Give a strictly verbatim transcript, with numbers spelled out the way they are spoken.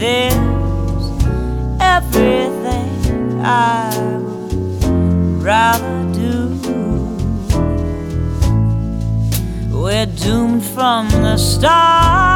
There's everything I would rather do. We're doomed from the start.